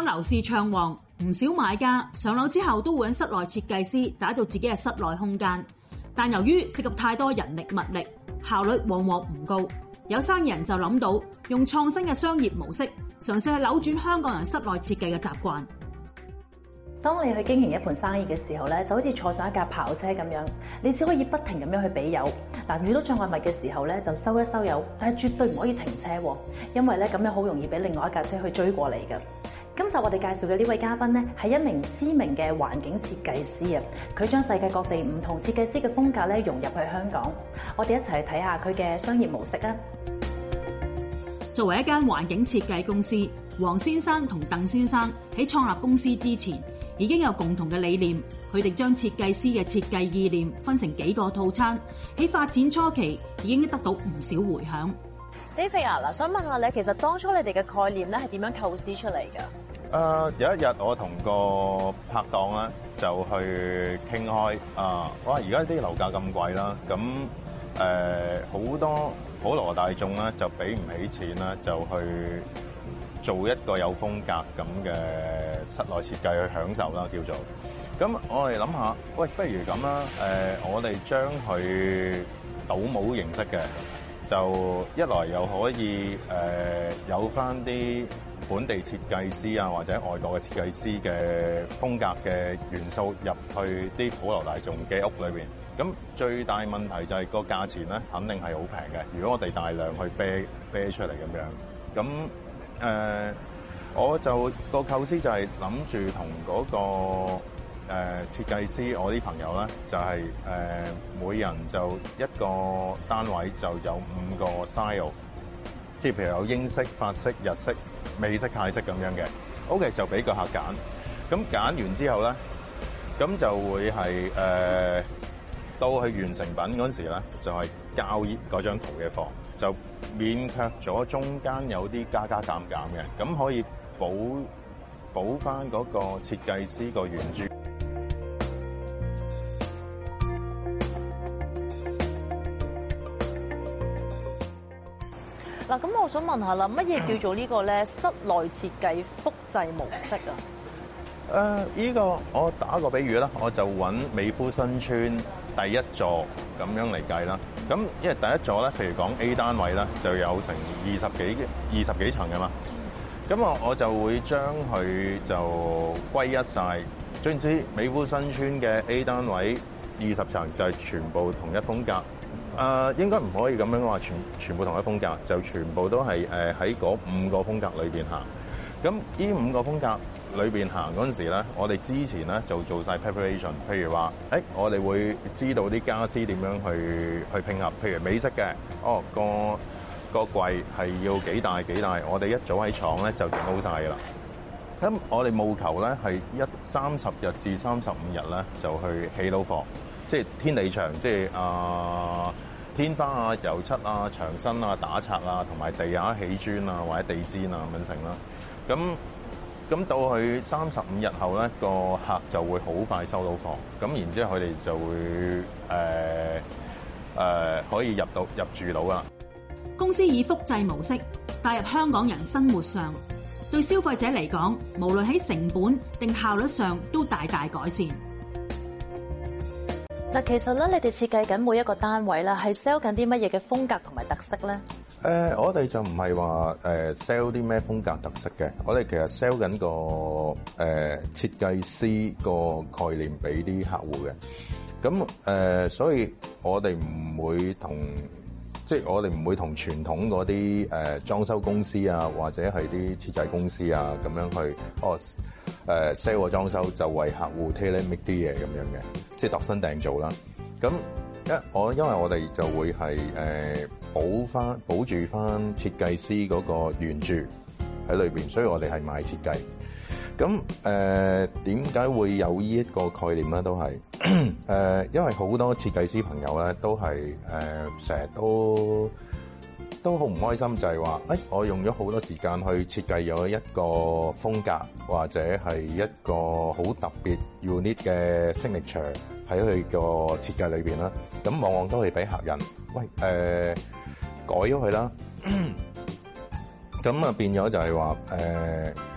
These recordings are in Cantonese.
當樓市暢旺，唔少買家上樓之後都會揾室內設計師打造自己嘅室內空間，但由於涉及太多人力物力，效率往往唔高。有生意人就諗到用創新嘅商業模式，嘗試去扭轉香港人室內設計嘅習慣。 當你去經營一盤生意嘅時候咧，就好似坐上一架跑車咁樣，你只可以不停咁樣去俾油。嗱，遇到障礙物嘅時候咧，就收一收油，但係絕對唔可以停車喎，因為咧咁樣好容易俾另外一架車去追過嚟㗎。今集我哋介紹嘅呢位嘉賓咧，係一名知名嘅環境設計師啊，佢將世界各地唔同設計師嘅風格咧融入去香港。我哋一齊去睇下佢嘅商業模式啊！ 作為一間環境設計公司，黃先生同鄧先生喺創立公司之前已經有共同嘅理念，佢哋將設計師嘅設計意念分成幾個套餐，喺發展初期已經得到唔少回響。 David 啊，嗱，想問下你，其實當初你哋嘅概念咧係點樣構思出嚟㗎？ 有一日我同個拍檔咧就去傾開哇！而家啲樓價咁貴啦，咁好多普羅大眾咧就俾唔起錢啦，就去做一個有風格咁嘅室內設計去享受啦，叫做。咁我哋諗下，喂，不如咁啦，我哋將佢倒模形式嘅，就一來又可以有返啲本地設計師啊，或者外國嘅設計師嘅風格嘅元素入去啲普羅大眾嘅屋裏邊。咁最大問題就係個價錢咧，肯定係好平嘅。如果我哋大量去啤出嚟咁樣，咁我就個構思就係諗住同嗰個設計師，我啲朋友咧就係每人就一個單位就有5個 style， 即係譬如有英式、法式、日式、美式、泰式咁樣嘅。OK， 就俾個客揀。咁揀完之後咧，咁就會係到去完成品嗰陣時咧，就係交嗰張圖嘅貨，就免卻咗中間有啲加減嘅，咁可以補翻嗰個設計師個原著。 嗱，咁我想問下啦，乜嘢叫做呢個咧室內設計複製模式啊？ 呢個我打個比喻啦，我就揾美孚新村第一座咁樣嚟計啦。咁因為第一座咧，譬如講 A 單位咧，就有成20幾層㗎嘛。咁我就會將佢就歸一晒。總之美孚新村嘅 A 單位20層就係全部同一風格。應該唔可以咁樣話全部同一風格，就全部都係喺嗰5個風格裏邊行。咁呢5個風格裏邊行嗰陣時咧，我哋之前咧就做晒 preparation， 譬如話，我哋會知道啲家私點樣去拼合。譬如美式嘅，個櫃係要幾大，我哋一早喺廠咧就整好晒㗎啦。咁我哋務求咧係30日至35日咧就去起到貨，即係天地牆，即係天花啊、油漆啊、牆身啊、打拆啊，同埋地下起磚啊或者地氈啊咁樣成啦。咁到去35日後咧，個客就會好快收到貨，咁然之後佢哋就會可以入住到啦。 公司以複製模式帶入香港人生活上，對消費者嚟講，無論喺成本定效率上都大大改善。 嗱，其實咧，你哋設計緊每一個單位啦，係 sell 緊啲乜嘢嘅風格同埋特色咧？ 我哋就唔係話sell 啲咩風格特色嘅，我哋其實 sell 緊個設計師個概念俾啲客戶嘅。咁所以我哋唔會同傳統嗰啲裝修公司啊，或者係啲設計公司啊咁樣去sell 個裝修就為客戶 tailor make 啲嘢咁樣嘅，即係度身訂造啦。咁因為我哋就會係保住翻設計師嗰個原著喺裏邊，所以我哋係賣設計。咁點解會有呢一個概念咧？都係因為好多設計師朋友咧都係成日都好唔開心，就係話我用咗好多時間去設計咗一個風格，或者係一個好特別 unique 嘅 signature 喺佢個設計裏邊啦。咁往往都係俾客人改咗佢啦。咁變咗就係話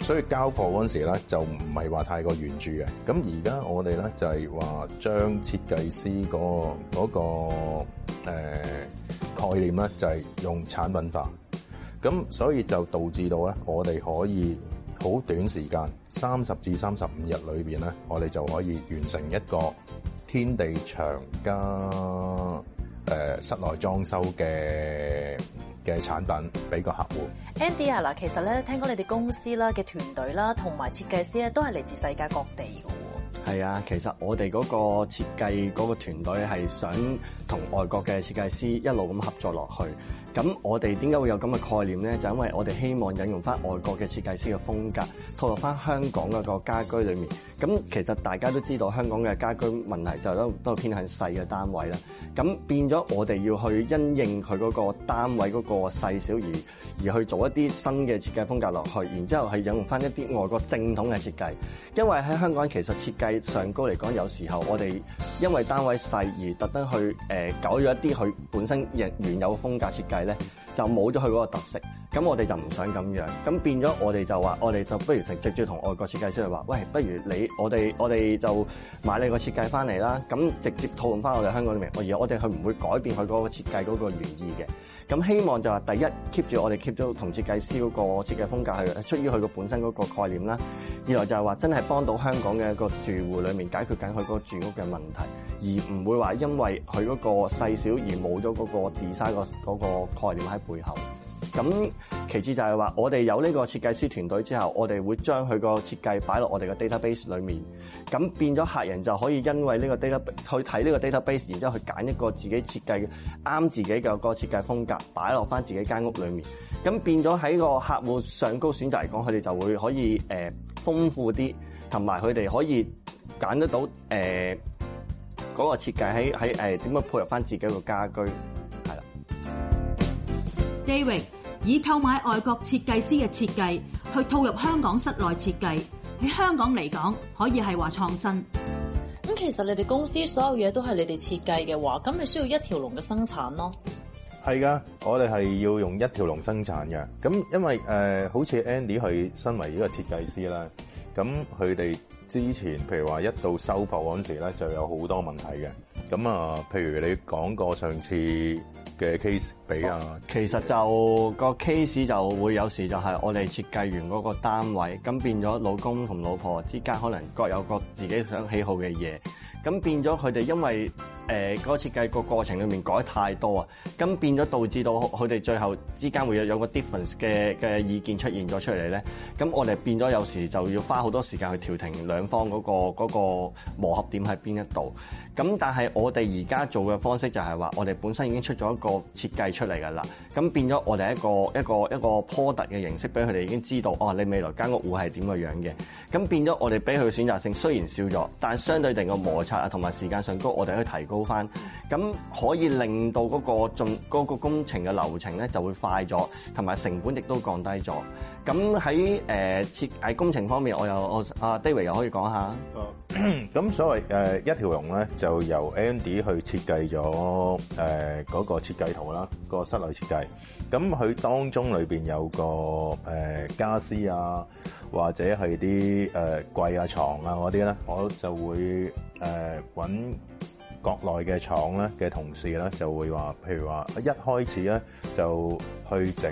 所以交貨嗰陣時咧就唔係話太過嚴注嘅。咁而家我哋咧就係話將設計師嗰個概念咧就係用產品化，咁所以就導致到咧我哋可以好短時間30至35日裏邊咧，我哋就可以完成一個天地牆加室內裝修嘅產品俾個客戶。 Andy 啊，嗱，其實咧聽講你哋公司啦嘅團隊啦，同埋設計師咧都係嚟自世界各地嘅喎。 係啊，其實我哋嗰個設計嗰個團隊係想同外國嘅設計師一路咁合作落去。咁我哋點解會有咁嘅概念咧？就因為我哋希望引用翻外國嘅設計師嘅風格，套入翻香港嗰個家居裏面。咁其實大家都知道香港嘅家居問題就都偏向細嘅單位啦。咁變咗我哋要去因應佢嗰個單位嗰個細小而去做一啲新嘅設計風格落去，然之後係引用翻一啲外國正統嘅設計。因為喺香港其實設計上高嚟講，有時候我哋因為單位細而特登去改咗一啲佢本身原有嘅風格設計咧，就冇咗佢嗰個特色。咁我哋就唔想咁樣，咁變咗我哋就話，我哋就不如直接同外國設計師去話，喂，不如我哋就買你個設計翻嚟啦，咁直接套用翻我哋香港裏面，而我哋佢唔會改變佢嗰個設計嗰個原意嘅。咁希望就話第一 keep 住我哋 keep 咗同設計師嗰個設計風格係出於佢個本身嗰個概念啦。二來就係話真係幫到香港嘅一個住戶裏面解決緊佢嗰個住屋嘅問題，而唔會話因為佢嗰個細小而冇咗嗰個 design 嗰個概念喺背後。咁其次就係話，我哋有呢個設計師團隊之後，我哋會將佢個設計擺落我哋嘅 database 裏面，咁變咗客人就可以因為呢個 database 去睇呢個 database，然之後去揀一個自己設計啱自己嘅個設計風格，擺落翻自己間屋裏面。咁變咗喺個客戶上高選擇嚟講，佢哋就會可以豐富啲，同埋佢哋可以揀得到嗰個設計喺點樣配合翻自己個家居。係啦 David 以購買外國設計師嘅設計去套入香港室內設計，喺香港嚟講可以係話創新。 咁其實你哋公司所有嘢都係你哋設計嘅話，咁咪需要一條龍嘅生產咯。 係噶，我哋係要用一條龍生產嘅。咁因為好似 Andy 佢身為呢個設計師啦，咁佢哋之前譬如話一到收貨嗰陣時咧，就有好多問題嘅。咁啊，譬如你講過上次嘅 case 俾啊， 其實就個 case 就會有時就係我哋設計完嗰個單位，咁變咗老公同老婆之間可能各有各自己想喜好嘅嘢，咁變咗佢哋因為嗰個設計個過程裏面改太多啊，咁變咗導致到佢哋最後之間會有個 difference 嘅意見出現咗出嚟咧，咁我哋變咗有時就要花好多時間去調停兩方嗰個磨合點喺邊一度。咁但係我哋而家做嘅方式就係話，我哋本身已經出咗一個設計出嚟㗎啦，咁變咗我哋一個 product 嘅形式俾佢哋已經知道，哦，你未來間屋會係點個樣嘅，咁變咗我哋俾佢嘅選擇性雖然少咗，但係相對地個摩擦啊同埋時間上高，我哋可以提高翻，咁可以令到嗰個工程嘅流程咧就會快咗，同埋成本亦都降低咗。咁喺設計工程方面，我 David 又可以講下。 咁所謂一條龍咧，就由 Andy 去設計咗嗰個設計圖啦，個室內設計。咁佢當中裏邊有個家私啊，或者係啲櫃啊、床啊嗰啲咧，我就會揾國內嘅廠咧嘅同事咧，就會話，譬如話一開始咧就去整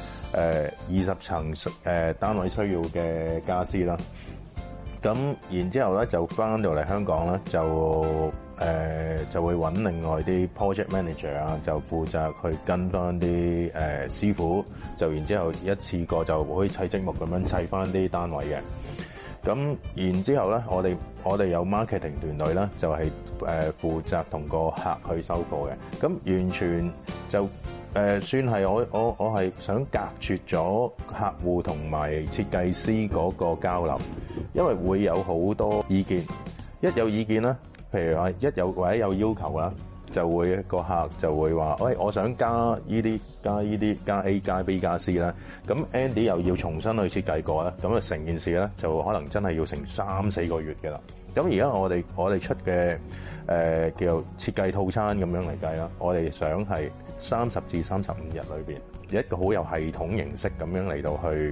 20層單位需要嘅家私啦。咁然之後咧就翻到嚟香港咧就會揾另外啲 project manager 啊，就負責去跟翻啲師傅，就然之後一次過就可以砌積木咁樣砌翻啲單位嘅。咁然之後咧，我哋有 marketing 團隊咧，就係負責同個客去收貨嘅。咁完全就算係我係想隔絕咗客戶同埋設計師嗰個交流，因為會有好多意見。一有意見啦，譬如話或者有要求啦，就會個客就會話，喂，我想加依啲加 A 加 B 加 C 啦。咁 Andy 又要重新去設計過啦，咁啊成件事咧就可能真係要成3-4個月嘅啦。咁而家我哋出嘅叫做設計套餐咁樣嚟計啦，我哋想係30至35日裏邊一個好有系統形式咁樣嚟到去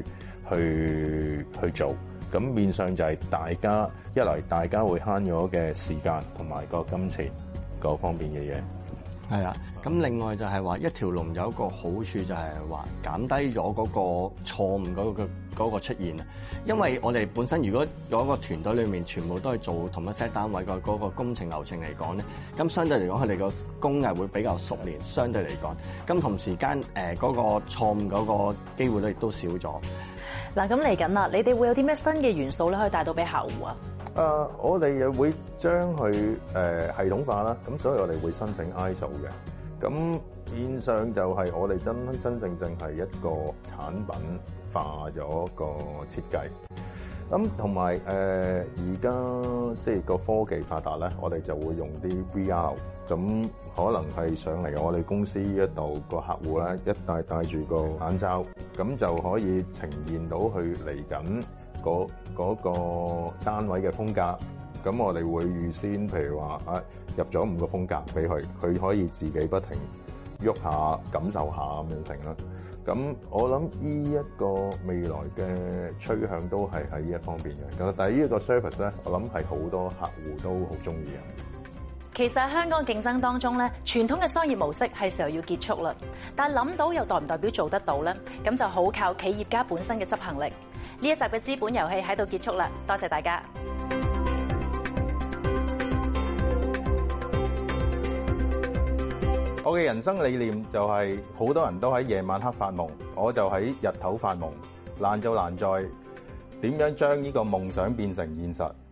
去做。咁面上就係大家一來大家會慳咗嘅時間同埋個金錢嗰方面嘅嘢。 係啦，咁另外就係話一條龍有一個好處就係話減低咗嗰個錯誤嗰個出現啊。因為我哋本身如果嗰個團隊裏面全部都係做同一 set 單位嘅嗰個工程流程嚟講咧，咁相對嚟講佢哋個工藝會比較熟練，相對嚟講，咁同時間嗰個錯誤嗰個機會率亦都少咗。 嗱，咁嚟緊啦，你哋會有啲咩新嘅元素咧，可以帶到俾客戶啊？ 我哋又會將佢系統化啦，咁所以我哋會申請 ISO 嘅。咁變相就係我哋真正係一個產品化咗個設計。咁同埋而家即係個科技發達咧，我哋就會用啲 VR，咁可能係上嚟我哋公司一度個客戶咧，一戴住個眼罩，咁就可以呈現到佢嚟緊嗰個單位嘅風格。咁我哋會預先譬如話入咗5個風格俾佢，佢可以自己不停喐下感受下咁樣成啦。咁我諗呢一個未來嘅趨向都係喺呢一方面嘅。咁但係呢一個 service 咧，我諗係好多客戶都好中意嘅。 其實喺香港競爭當中咧，傳統嘅商業模式係時候要結束啦。但係諗到又代唔代表做得到咧？咁就好靠企業家本身嘅執行力。呢一集嘅資本遊戲喺度結束啦，多謝大家。 我嘅人生理念就係好多人都喺夜晚黑發夢，我就喺日頭發夢。難就難在點樣將呢個夢想變成現實。